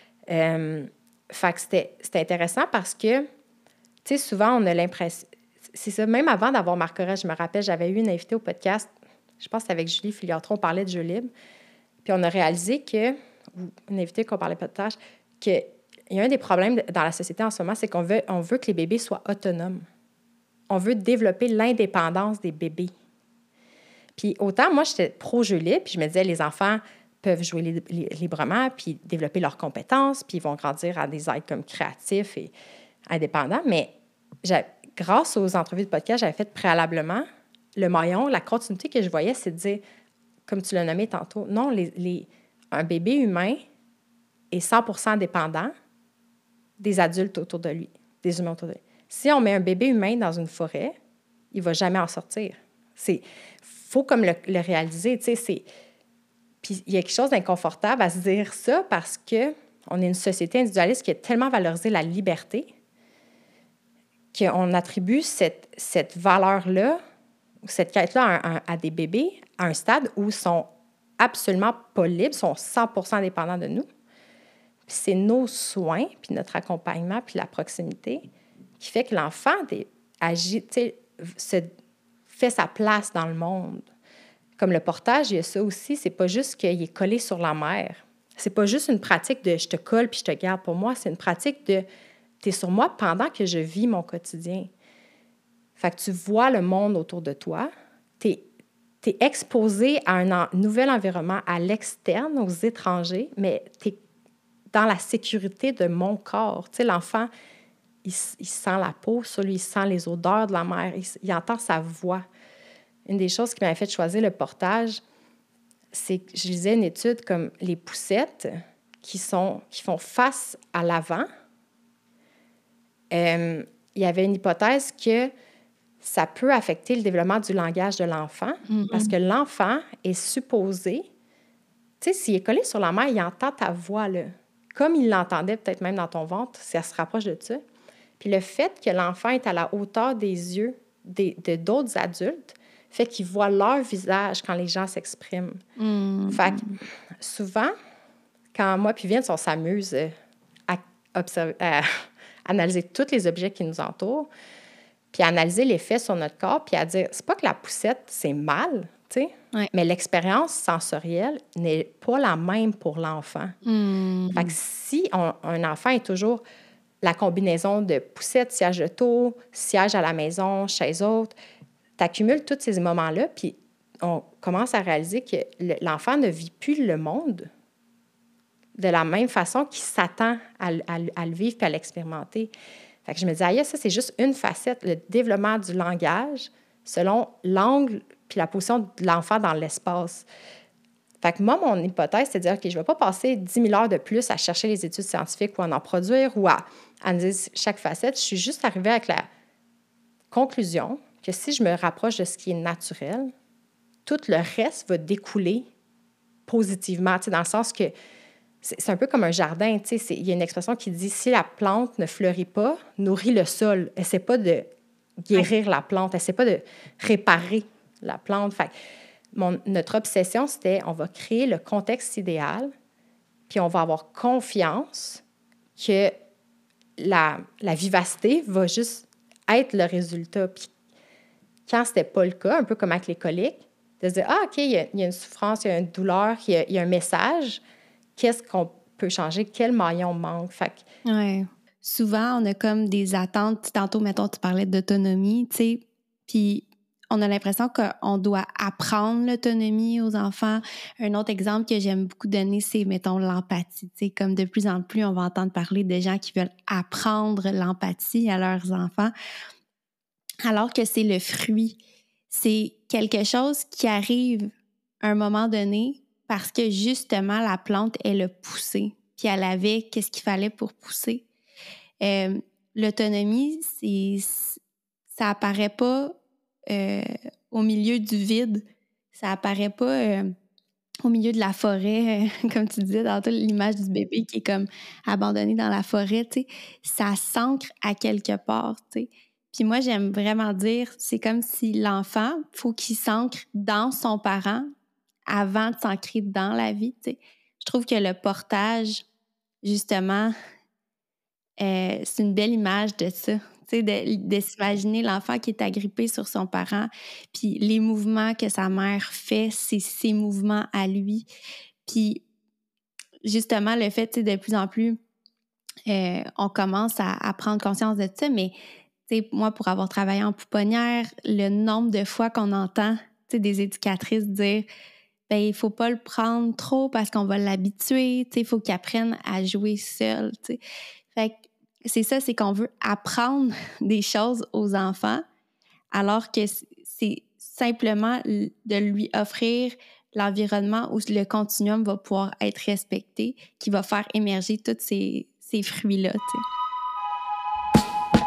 Fait que c'était intéressant parce que, tu sais, souvent, on a l'impression... C'est ça, même avant d'avoir Marc-Aurèle, je me rappelle, j'avais eu une invitée au podcast, je pense que c'était avec Julie Filiatron, on parlait de jeux libres, puis on a réalisé que, ou une invitée qu'on parlait pas de tâches, qu'il y a un des problèmes dans la société en ce moment, c'est qu'on veut que les bébés soient autonomes. On veut développer l'indépendance des bébés. Puis autant, moi, j'étais pro-jeu libre, puis je me disais, les enfants peuvent jouer librement, puis développer leurs compétences, puis ils vont grandir à des êtres comme créatifs et indépendants, mais grâce aux entrevues de podcast, j'avais fait préalablement le maillon, la continuité que je voyais, c'est de dire, comme tu l'as nommé tantôt, non, un bébé humain est 100% dépendant des adultes autour de lui, des humains autour de lui. Si on met un bébé humain dans une forêt, il ne va jamais en sortir. Il faut comme le réaliser, tu sais, Puis il y a quelque chose d'inconfortable à se dire ça parce qu'on est une société individualiste qui a tellement valorisé la liberté qu'on attribue cette valeur-là, cette quête-là à des bébés à un stade où ils sont absolument pas libres, sont 100% dépendants de nous. Puis c'est nos soins, puis notre accompagnement, puis la proximité qui fait que l'enfant agit, fait sa place dans le monde. Comme le portage, il y a ça aussi, c'est pas juste qu'il est collé sur la mer. C'est pas juste une pratique de « je te colle puis je te garde ». Pour moi, c'est une pratique de « t'es sur moi pendant que je vis mon quotidien ». Fait que tu vois le monde autour de toi, t'es exposé à un nouvel environnement à l'externe, aux étrangers, mais t'es dans la sécurité de mon corps. Tu sais, l'enfant, il sent la peau sur lui, il sent les odeurs de la mer, il entend sa voix. Une des choses qui m'avait fait choisir le portage, c'est que je lisais une étude comme les poussettes qui font face à l'avant. Il y avait une hypothèse que ça peut affecter le développement du langage de l'enfant parce que l'enfant est supposé... Tu sais, s'il est collé sur la mer, il entend ta voix, là. Comme il l'entendait peut-être même dans ton ventre, ça se rapproche de ça. Puis le fait que l'enfant est à la hauteur des yeux de d'autres adultes fait qu'il voit leur visage quand les gens s'expriment. Fait que souvent, quand moi puis Vince, on s'amuse à analyser tous les objets qui nous entourent, puis à analyser l'effet sur notre corps, puis à dire, c'est pas que la poussette, c'est mal, tu sais, mais l'expérience sensorielle n'est pas la même pour l'enfant. Fait que si un enfant est toujours la combinaison de poussette, siège de taux, siège à la maison, chaise haute, tu accumules tous ces moments-là, puis on commence à réaliser que l'enfant ne vit plus le monde de la même façon qu'il s'attend à le vivre puis à l'expérimenter. Fait que je me disais, ça, c'est juste une facette, le développement du langage selon l'angle puis la position de l'enfant dans l'espace. Fait que moi, mon hypothèse, c'est de dire, OK, je ne vais pas passer 10 000 heures de plus à chercher les études scientifiques ou à en produire ou à analyser chaque facette. Je suis juste arrivée avec la conclusion que si je me rapproche de ce qui est naturel, tout le reste va découler positivement, tu sais, dans le sens que c'est un peu comme un jardin, tu sais. Il y a une expression qui dit « si la plante ne fleurit pas, nourrit le sol ». Essaie pas de guérir la plante, essaie pas de réparer la plante. Fait notre obsession, c'était on va créer le contexte idéal, puis on va avoir confiance que la vivacité va juste être le résultat. Puis quand c'était pas le cas, un peu comme avec les coliques, de se dire « ah, OK, il y a une souffrance, il y a une douleur, il y a un message. Qu'est-ce qu'on peut changer? Quel maillon manque? » Fait que... Ouais. Souvent, on a comme des attentes. Tantôt, mettons, tu parlais d'autonomie, tu sais, puis on a l'impression qu'on doit apprendre l'autonomie aux enfants. Un autre exemple que j'aime beaucoup donner, c'est, mettons, l'empathie. Tu sais, comme de plus en plus, on va entendre parler de gens qui veulent apprendre l'empathie à leurs enfants, alors que c'est le fruit. C'est quelque chose qui arrive à un moment donné parce que, justement, la plante, elle a poussé, puis elle avait qu'est-ce qu'il fallait pour pousser. L'autonomie, ça apparaît pas au milieu du vide. Ça apparaît pas au milieu de la forêt, comme tu disais dans l'image du bébé qui est comme abandonné dans la forêt, tu sais. Ça s'ancre à quelque part, tu sais. Puis moi, j'aime vraiment dire, c'est comme si l'enfant, il faut qu'il s'ancre dans son parent avant de s'ancrer dans la vie, tu sais. Je trouve que le portage, justement, c'est une belle image de ça. De s'imaginer l'enfant qui est agrippé sur son parent, puis les mouvements que sa mère fait, c'est ses mouvements à lui. Puis, justement, le fait, de plus en plus, on commence à prendre conscience de ça, mais moi, pour avoir travaillé en pouponnière, le nombre de fois qu'on entend des éducatrices dire « ben il faut pas le prendre trop parce qu'on va l'habituer, il faut qu'il apprenne à jouer seul. » Fait que c'est ça, c'est qu'on veut apprendre des choses aux enfants, alors que c'est simplement de lui offrir l'environnement où le continuum va pouvoir être respecté, qui va faire émerger tous ces fruits-là, t'sais.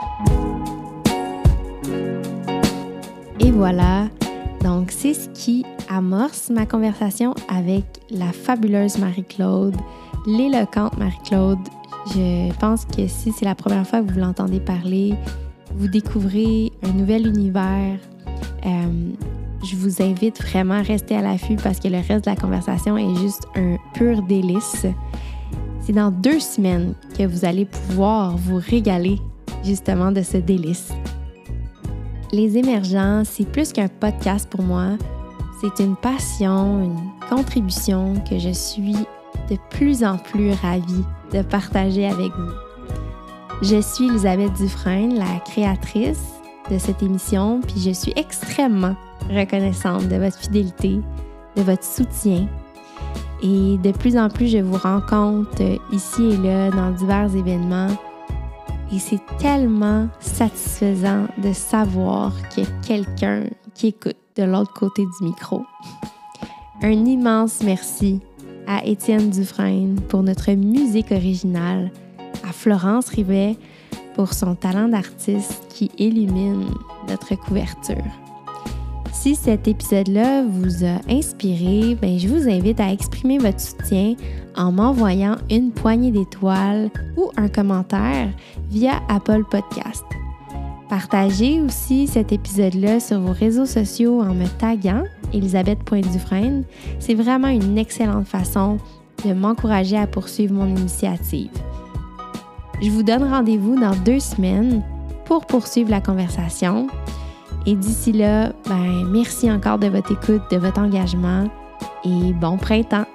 Et voilà, donc c'est ce qui amorce ma conversation avec la fabuleuse Marie-Claude, l'éloquente Marie-Claude. Je pense que si c'est la première fois que vous l'entendez parler, vous découvrez un nouvel univers. Je vous invite vraiment à rester à l'affût parce que le reste de la conversation est juste un pur délice. C'est dans 2 semaines que vous allez pouvoir vous régaler justement de ce délice. Les émergents, c'est plus qu'un podcast pour moi. C'est une passion, une contribution que je suis de plus en plus ravie de partager avec vous. Je suis Elisabeth Dufresne, la créatrice de cette émission, puis je suis extrêmement reconnaissante de votre fidélité, de votre soutien. Et de plus en plus, je vous rencontre ici et là dans divers événements. Et c'est tellement satisfaisant de savoir qu'il y a quelqu'un qui écoute de l'autre côté du micro. Un immense merci à Étienne Dufresne pour notre musique originale, à Florence Rivet pour son talent d'artiste qui illumine notre couverture. Si cet épisode-là vous a inspiré, je vous invite à exprimer votre soutien en m'envoyant une poignée d'étoiles ou un commentaire via Apple Podcast. Partagez aussi cet épisode-là sur vos réseaux sociaux en me taguant Elisabeth.Dufresne. C'est vraiment une excellente façon de m'encourager à poursuivre mon initiative. Je vous donne rendez-vous dans 2 semaines pour poursuivre la conversation. Et d'ici là, merci encore de votre écoute, de votre engagement et bon printemps!